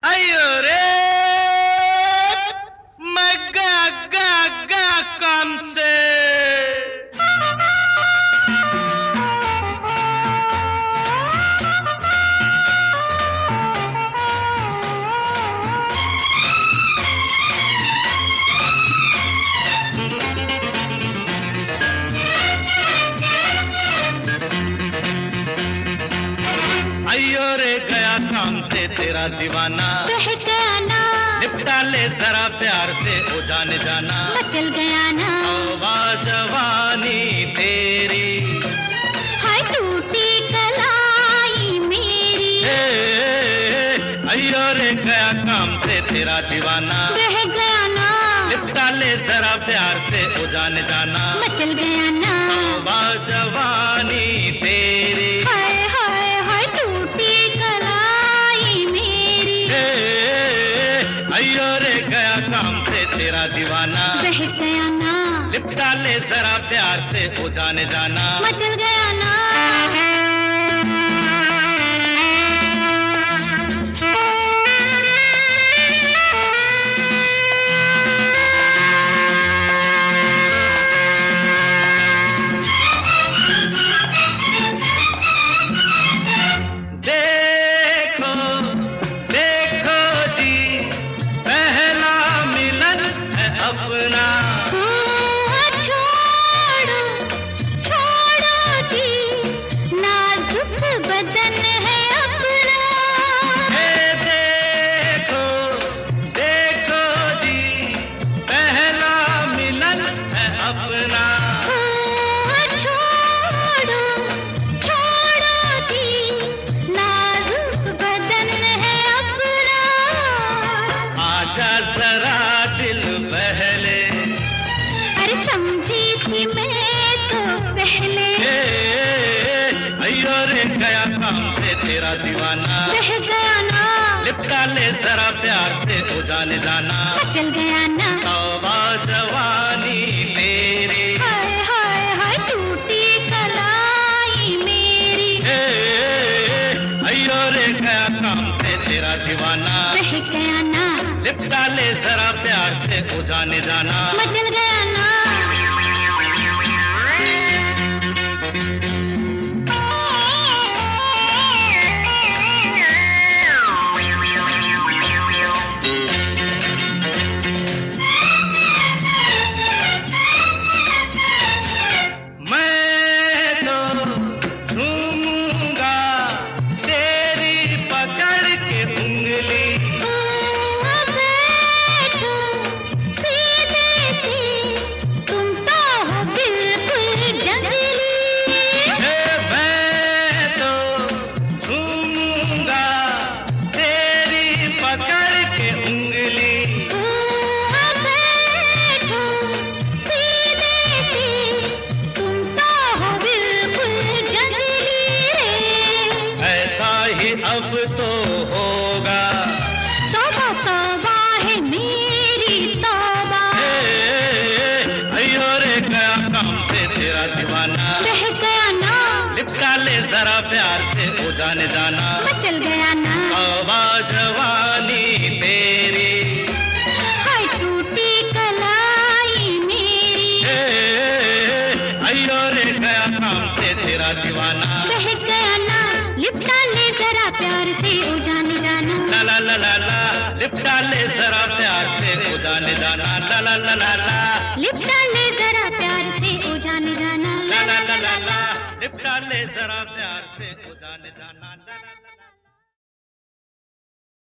अयो रे मैं गा काम से अयो रे गया काम से तेरा दीवाना बह गया ना, निपटा ले जरा प्यार से ओ जाने जाना मचल गया ना, तौबा जवानी तेरी हाय टूटी कलाई मेरी। अयो रे गया काम से तेरा दीवाना बह गया ना, निपटा ले जरा प्यार से ओ जाने जाना मचल गया ना, तौबा जवानी तेरी हाय हाय हाय टूटी कलाई मेरी। अयो रे गया काम से तेरा दीवाना बह गया ना, निपटा ले जरा प्यार से ओ जाने जाना मचल गया ना। अपना छोड़ो छोड़ो जी, नाजुक बदन है अपना। देखो देखो जी, पहला मिलन है अपना। छोड़ो छोड़ो जी, नाजुक बदन है अपना। आजा जरा दिल पहले, अरे समझी थी मैं तो पहले। अयो रे गया काम से तेरा दीवाना बह गया ना, लिपटा ले जरा प्यार से ओ जाने जाना मचल गया ना, तौबा जवानी तेरी हाय हाय हाय टूटी कलाई मेरी। अयो रे गया काम से तेरा दीवाना बह गया ना, लिपटा ले जरा प्यार से ओ जाने जाना मचल गया ना। मैं तो झूमूंगा तेरी पकड़ के उंगली। अब तो होगा तौबा तौबा है मेरी तौबा। अयो रे गया काम से तेरा दीवाना बह गया ना, लिपटा ले जरा प्यार से ओ जाने जाना मचल गया ना, तौबा जवानी तेरी हाय टूटी कलाई मेरी। अयो रे गया काम से तेरा दीवाना बह गया ना, लिपटा ले जरा प्यार से ओ जाने जाना। ला ला ला ला, लिपटा ले जरा प्यार से ओ जाने जाना ला ला ला ला, लिपटा ले जरा प्यार से ओ जाने जाना। ला ला ला ला, लिपटा ले जरा प्यार से ओ जाने जाना ला ला ला।